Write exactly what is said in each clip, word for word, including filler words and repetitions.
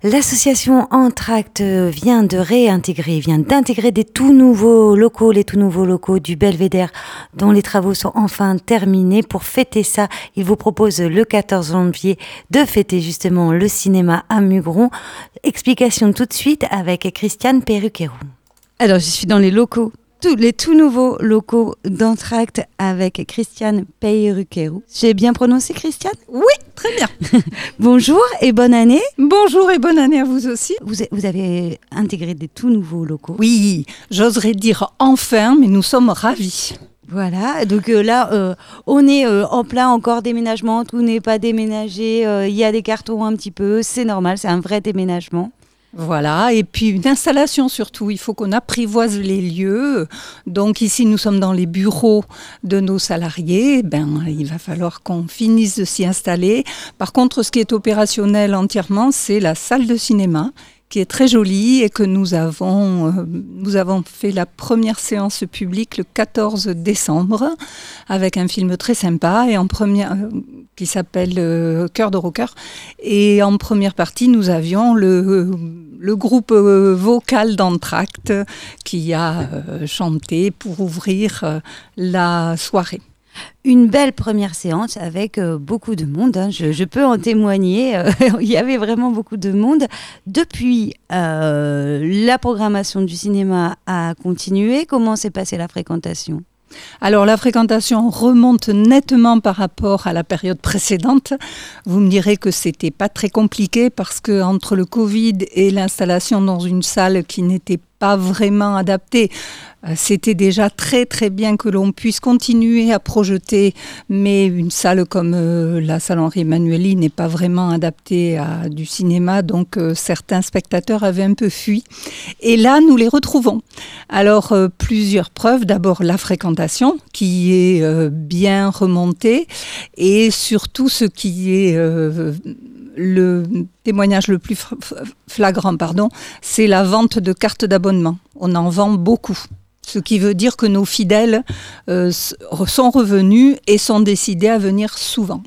L'association Entracte vient de réintégrer, vient d'intégrer des tout nouveaux locaux, les tout nouveaux locaux du Belvédère, dont les travaux sont enfin terminés. Pour fêter ça, il vous propose le quatorze janvier de fêter justement le cinéma à Mugron. Explication tout de suite avec Christiane Perruquerou. Alors, je suis dans les locaux, tous les tout nouveaux locaux d'Entracte avec Christiane Perruquerou. J'ai bien prononcé, Christiane ? Oui, très bien. Bonjour et bonne année. Bonjour et bonne année à vous aussi. Vous, vous avez intégré des tout nouveaux locaux. Oui, j'oserais dire enfin, mais nous sommes ravis. Voilà, donc euh, là, euh, on est euh, en plein encore déménagement, tout n'est pas déménagé, il euh, y a des cartons un petit peu, c'est normal, c'est un vrai déménagement. Voilà, et puis une installation surtout, il faut qu'on apprivoise les lieux. Donc ici, nous sommes dans les bureaux de nos salariés. Ben, il va falloir qu'on finisse de s'y installer. Par contre, ce qui est opérationnel entièrement, c'est la salle de cinéma, qui est très jolie et que nous avons, euh, nous avons fait la première séance publique le quatorze décembre avec un film très sympa et en première, euh, qui s'appelle euh, Cœur de rocker. Et en première partie, nous avions le, euh, le groupe euh, vocal d'Entracte qui a euh, chanté pour ouvrir euh, la soirée. Une belle première séance avec euh, beaucoup de monde, hein. je, je peux en témoigner, euh, il y avait vraiment beaucoup de monde. Depuis, euh, la programmation du cinéma a continué. Comment s'est passée la fréquentation ? Alors la fréquentation remonte nettement par rapport à la période précédente. Vous me direz que c'était pas très compliqué parce que entre le Covid et l'installation dans une salle qui n'était pas vraiment adaptée, c'était déjà très très bien que l'on puisse continuer à projeter, mais une salle comme euh, la salle Henri Emmanuelli n'est pas vraiment adaptée à du cinéma, donc euh, certains spectateurs avaient un peu fui. Et là, nous les retrouvons. Alors, euh, plusieurs preuves. D'abord, la fréquentation qui est euh, bien remontée et surtout ce qui est... Euh, le témoignage le plus flagrant, pardon, c'est la vente de cartes d'abonnement. On en vend beaucoup. Ce qui veut dire que nos fidèles euh, sont revenus et sont décidés à venir souvent.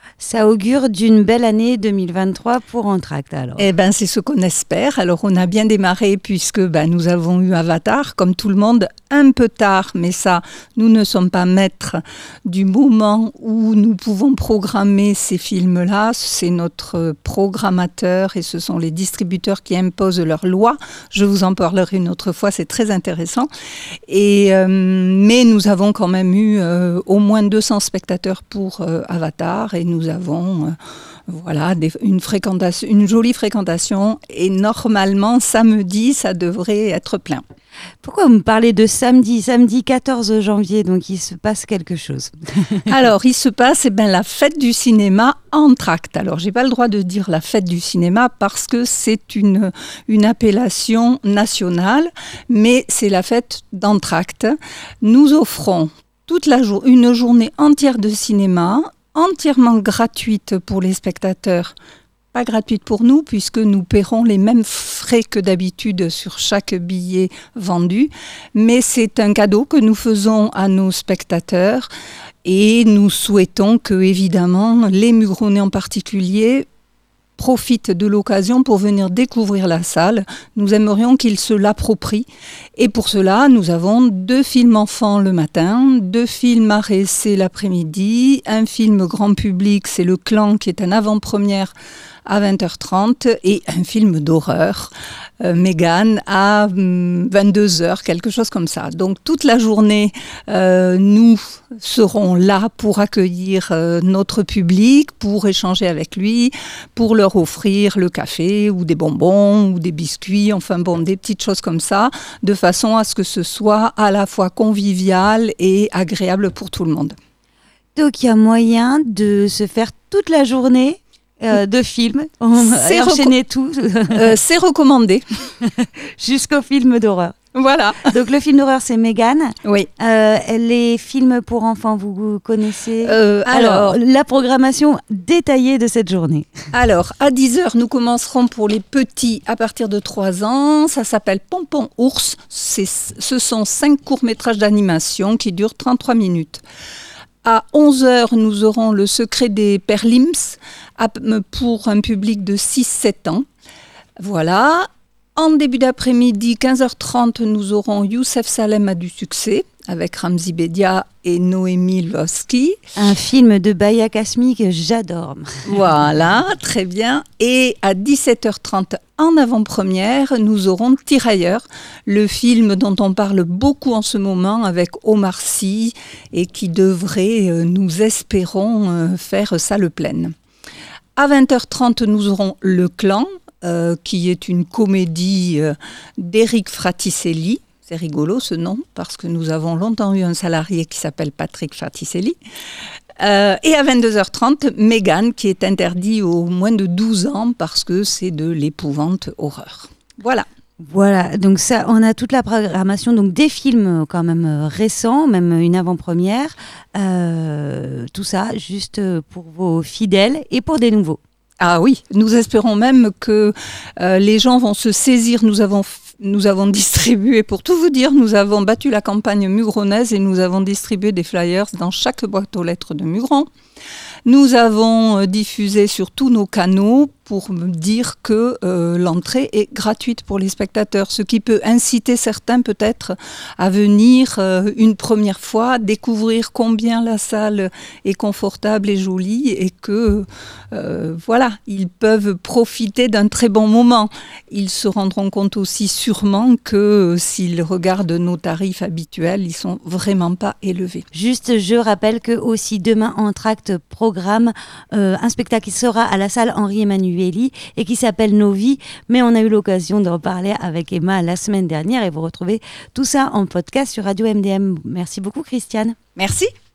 Ça augure d'une belle année deux mille vingt-trois pour Entracte alors. Eh ben, c'est ce qu'on espère. Alors, on a bien démarré puisque ben, nous avons eu Avatar, comme tout le monde, un peu tard. Mais ça, nous ne sommes pas maîtres du moment où nous pouvons programmer ces films-là. C'est notre programmateur et ce sont les distributeurs qui imposent leurs lois. Je vous en parlerai une autre fois, c'est très intéressant. Et, euh, mais nous avons quand même eu euh, au moins deux cents spectateurs pour euh, Avatar et nous Nous avons euh, voilà, des, une, fréquentation, une jolie fréquentation et normalement, samedi, ça devrait être plein. Pourquoi vous me parlez de samedi, samedi quatorze janvier, donc il se passe quelque chose. Alors, il se passe eh ben, la fête du cinéma Entracte. Alors, je n'ai pas le droit de dire la fête du cinéma parce que c'est une, une appellation nationale, mais c'est la fête d'Entracte. Nous offrons toute la jour, une journée entière de cinéma, entièrement gratuite pour les spectateurs, pas gratuite pour nous puisque nous paierons les mêmes frais que d'habitude sur chaque billet vendu, mais c'est un cadeau que nous faisons à nos spectateurs et nous souhaitons que, évidemment, les Mugronais en particulier profitent de l'occasion pour venir découvrir la salle. Nous aimerions qu'ils se l'approprient. Et pour cela, nous avons deux films enfants le matin, deux films à réessai l'après-midi, un film grand public, c'est Le Clan, qui est en avant-première à vingt heures trente, et un film d'horreur, euh, Mégane, à hum, vingt-deux heures, quelque chose comme ça. Donc toute la journée, euh, nous serons là pour accueillir euh, notre public, pour échanger avec lui, pour leur offrir le café ou des bonbons ou des biscuits, enfin bon, des petites choses comme ça, de façon à ce que ce soit à la fois convivial et agréable pour tout le monde. Donc il y a moyen de se faire toute la journée Euh, de films, on c'est enchaîner reco- tout euh, c'est recommandé jusqu'au film d'horreur. Voilà. Donc le film d'horreur c'est Mégane. Oui. Euh, les films pour enfants vous, vous connaissez euh, alors, alors la programmation détaillée de cette journée. Alors à dix heures nous commencerons pour les petits à partir de trois ans. Ça s'appelle Pompon Ours. C'est, ce sont cinq courts-métrages d'animation qui durent trente-trois minutes. À onze heures, nous aurons Le secret des Perlims pour un public de six sept ans. Voilà. En début d'après-midi, quinze heures trente, nous aurons Youssef Salem a du succès avec Ramzi Bedia et Noémie Lvovsky. Un film de Baya Kasmi que j'adore. Voilà, très bien. Et à dix-sept heures trente, en avant-première, nous aurons Tirailleurs, le film dont on parle beaucoup en ce moment avec Omar Sy et qui devrait, nous espérons, faire salle pleine. À vingt heures trente, nous aurons Le Clan, euh, qui est une comédie euh, d'Éric Fraticelli. C'est rigolo ce nom, parce que nous avons longtemps eu un salarié qui s'appelle Patrick Fraticelli. Euh, et à vingt-deux heures trente, Mégane, qui est interdit aux moins de douze ans, parce que c'est de l'épouvante horreur. Voilà. Voilà, donc ça, on a toute la programmation, donc des films quand même récents, même une avant-première, euh, tout ça juste pour vos fidèles et pour des nouveaux. Ah oui, nous espérons même que euh, les gens vont se saisir. Nous avons, nous avons distribué, pour tout vous dire, nous avons battu la campagne mugronnaise et nous avons distribué des flyers dans chaque boîte aux lettres de Mugron. Nous avons diffusé sur tous nos canaux pour dire que euh, l'entrée est gratuite pour les spectateurs, ce qui peut inciter certains peut-être à venir euh, une première fois, découvrir combien la salle est confortable et jolie et que euh, voilà, ils peuvent profiter d'un très bon moment. Ils se rendront compte aussi sûrement que s'ils regardent nos tarifs habituels, ils sont vraiment pas élevés. Juste, je rappelle que aussi demain Entracte programme euh, un spectacle qui sera à la salle Henri-Emmanuel et qui s'appelle Nos vies, mais on a eu l'occasion d'en parler avec Emma la semaine dernière et vous retrouvez tout ça en podcast sur Radio M D M. Merci beaucoup Christiane. Merci.